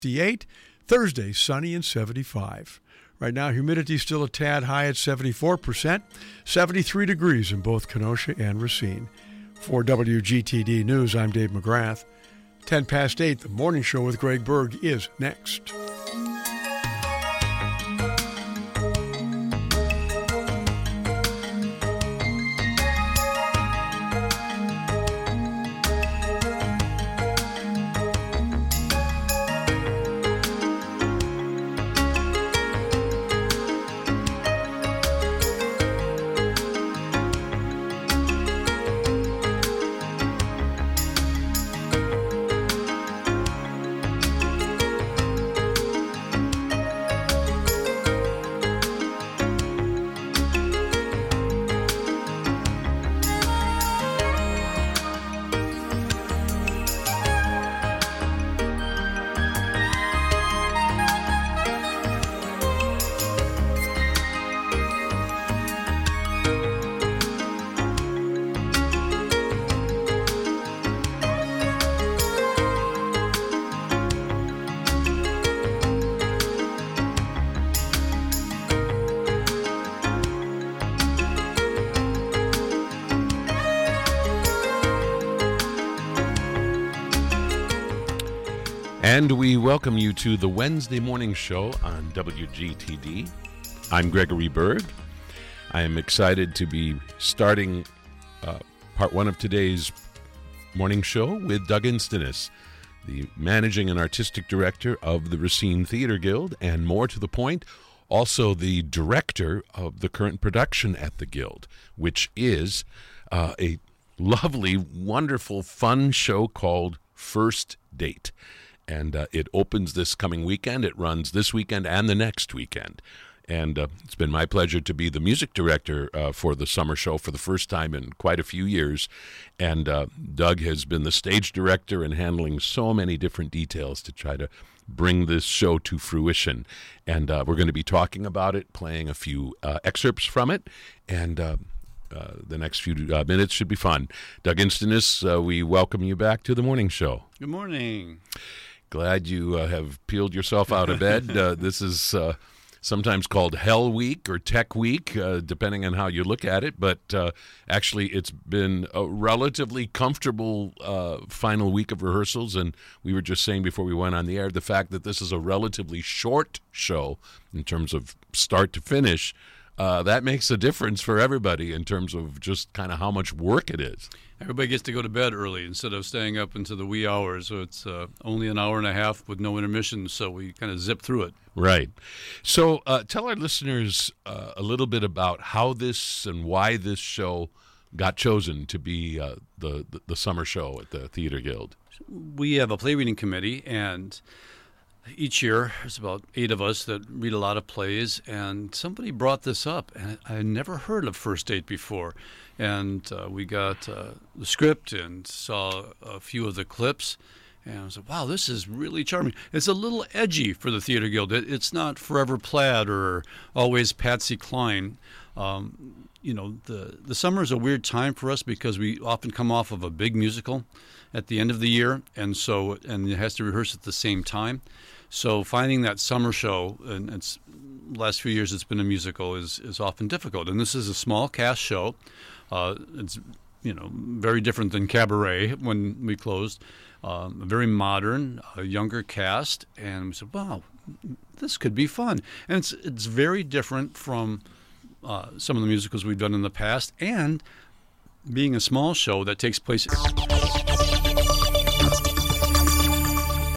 58. Thursday, sunny and 75. Right now, humidity still a tad high at 74%. 73 degrees in both Kenosha and Racine. For WGTD News, I'm Dave McGrath. 10 past 8, the morning show with Greg Berg is next. And we welcome you to the Wednesday morning show on WGTD. I'm Gregory Berg. I am excited to be starting part one of today's morning show with Doug Instanus, the managing and artistic director of the Racine Theater Guild, and more to the point, also the director of the current production at the Guild, which is a lovely, wonderful, fun show called First Date. And it opens this coming weekend. It runs this weekend and the next weekend. And it's been my pleasure to be the music director for the summer show for the first time in quite a few years. And Doug has been the stage director and handling so many different details to try to bring this show to fruition. And we're going to be talking about it, playing a few excerpts from it. And the next few minutes should be fun. Doug Instanus, we welcome you back to the morning show. Good morning. Glad you have peeled yourself out of bed. This is sometimes called Hell Week or Tech Week, depending on how you look at it. But actually, it's been a relatively comfortable final week of rehearsals. And we were just saying before we went on the air, the fact that this is a relatively short show in terms of start to finish, that makes a difference for everybody in terms of just kind of how much work it is. Everybody gets to go to bed early instead of staying up into the wee hours. So it's only an hour and a half with no intermission, so we kind of zip through it. Right. So tell our listeners a little bit about how this and why this show got chosen to be the summer show at the Theater Guild. We have a play reading committee, and each year there's about 8 of us that read a lot of plays, and somebody brought this up, and I had never heard of First Date before. And we got the script and saw a few of the clips, and I was like, wow, this is really charming. It's a little edgy for the Theater Guild. It's not Forever Plaid or always Patsy Cline. The summer is a weird time for us because we often come off of a big musical at the end of the year, and it has to rehearse at the same time. So finding that summer show, and it's last few years it's been a musical, is often difficult. And this is a small cast show. It's very different than Cabaret when we closed. Very modern, a younger cast, and we said, wow, this could be fun. And it's very different from some of the musicals we've done in the past, and being a small show that takes place